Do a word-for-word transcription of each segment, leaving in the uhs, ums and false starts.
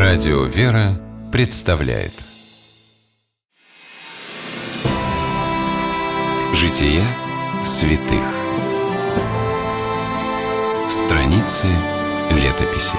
Радио «Вера» представляет Жития святых. Страницы летописи.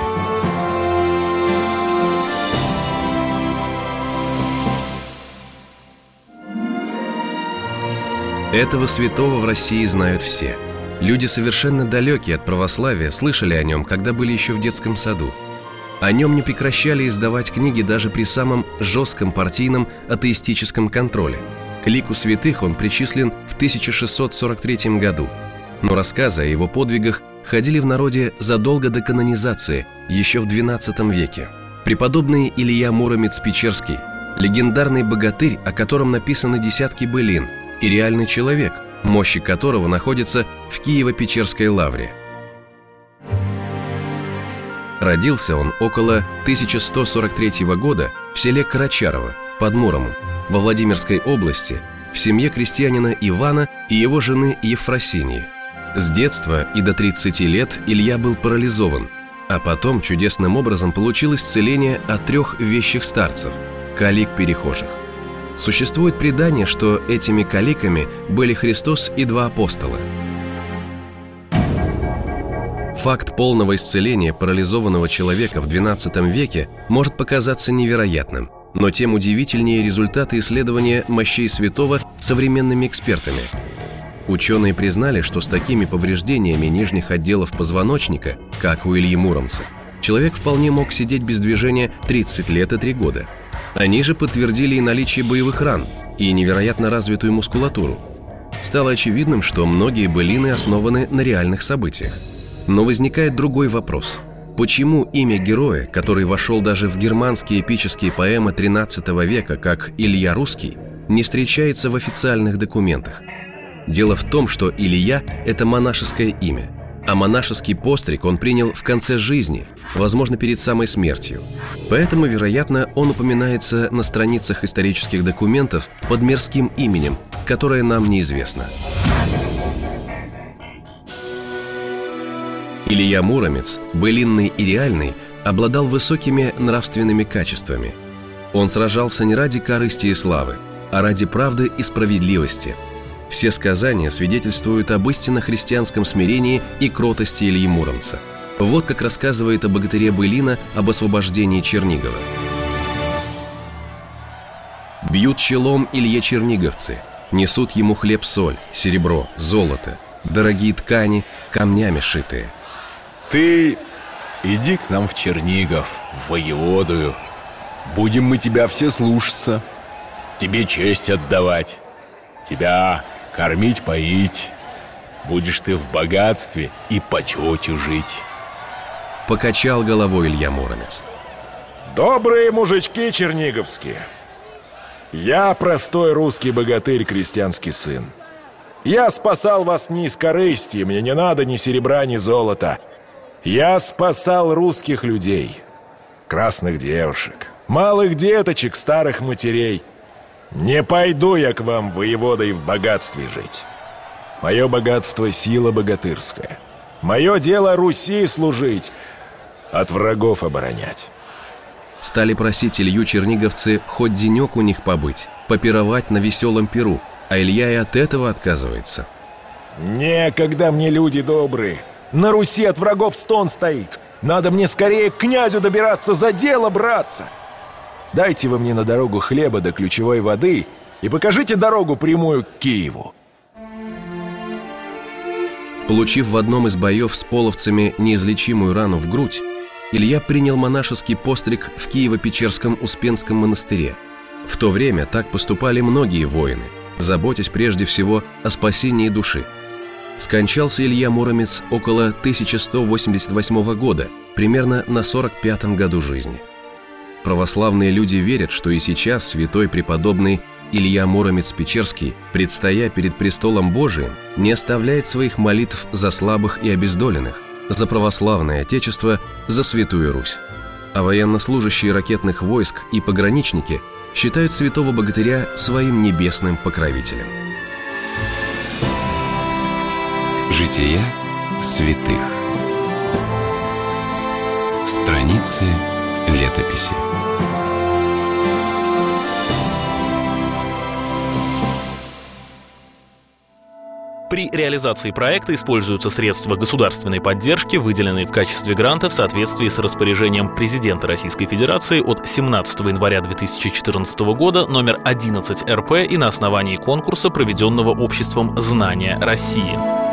Этого святого в России знают все. Люди, совершенно далекие от православия, слышали о нем, когда были еще в детском саду. О нем не прекращали издавать книги даже при самом жестком партийном атеистическом контроле. К лику святых он причислен в тысяча шестьсот сорок третьем году. Но рассказы о его подвигах ходили в народе задолго до канонизации, еще в двенадцатом веке. Преподобный Илья Муромец-Печерский, легендарный богатырь, о котором написаны десятки былин, и реальный человек, мощи которого находятся в Киево-Печерской лавре. Родился он около тысяча сто сорок третьего года в селе Карачарово под Муромом, во Владимирской области, в семье крестьянина Ивана и его жены Ефросинии. С детства и до тридцати лет Илья был парализован, а потом чудесным образом получил исцеление от трех вещих старцев – калик-перехожих. Существует предание, что этими каликами были Христос и два апостола. Факт полного исцеления парализованного человека в двенадцатом веке может показаться невероятным, но тем удивительнее результаты исследования мощей святого современными экспертами. Ученые признали, что с такими повреждениями нижних отделов позвоночника, как у Ильи Муромца, человек вполне мог сидеть без движения тридцать лет и три года. Они же подтвердили и наличие боевых ран, и невероятно развитую мускулатуру. Стало очевидным, что многие былины основаны на реальных событиях. Но возникает другой вопрос. Почему имя героя, который вошел даже в германские эпические поэмы тринадцатого века как Илья Русский, не встречается в официальных документах? Дело в том, что Илья – это монашеское имя, а монашеский постриг он принял в конце жизни, возможно, перед самой смертью. Поэтому, вероятно, он упоминается на страницах исторических документов под мирским именем, которое нам неизвестно. Илья Муромец, былинный и реальный, обладал высокими нравственными качествами. Он сражался не ради корысти и славы, а ради правды и справедливости. Все сказания свидетельствуют об истинно христианском смирении и кротости Ильи Муромца. Вот как рассказывает о богатыре былина об освобождении Чернигова. «Бьют челом Илье черниговцы, несут ему хлеб-соль, серебро, золото, дорогие ткани, камнями шитые. Ты иди к нам в Чернигов, в воеводую. Будем мы тебя все слушаться, тебе честь отдавать, тебя кормить-поить. Будешь ты в богатстве и почете жить». Покачал головой Илья Муромец. Добрые мужички черниговские, я простой русский богатырь, крестьянский сын. Я спасал вас не из корысти, мне не надо ни серебра, ни золота. Я спасал русских людей, красных девушек, малых деточек, старых матерей. Не пойду я к вам, воеводой, в богатстве жить. Мое богатство — сила богатырская. Мое дело Руси служить, от врагов оборонять. Стали просить Илью черниговцы хоть денек у них побыть, попировать на веселом пиру, а Илья и от этого отказывается. Некогда мне, люди добрые. На Руси от врагов стон стоит. Надо мне скорее к князю добираться, за дело браться. Дайте вы мне на дорогу хлеба до ключевой воды и покажите дорогу прямую к Киеву. Получив в одном из боев с половцами неизлечимую рану в грудь, Илья принял монашеский постриг в Киево-Печерском Успенском монастыре. В то время так поступали многие воины, заботясь прежде всего о спасении души. Скончался Илья Муромец около тысяча сто восемьдесят восьмого года, примерно на сорок пятом году жизни. Православные люди верят, что и сейчас святой преподобный Илья Муромец-Печерский, предстоя перед престолом Божиим, не оставляет своих молитв за слабых и обездоленных, за православное Отечество, за Святую Русь. А военнослужащие ракетных войск и пограничники считают святого богатыря своим небесным покровителем. Жития святых. Страницы летописи. При реализации проекта используются средства государственной поддержки, выделенные в качестве гранта в соответствии с распоряжением президента Российской Федерации от семнадцатого января две тысячи четырнадцатого года номер одиннадцать эр пэ и на основании конкурса, проведенного обществом «Знания России».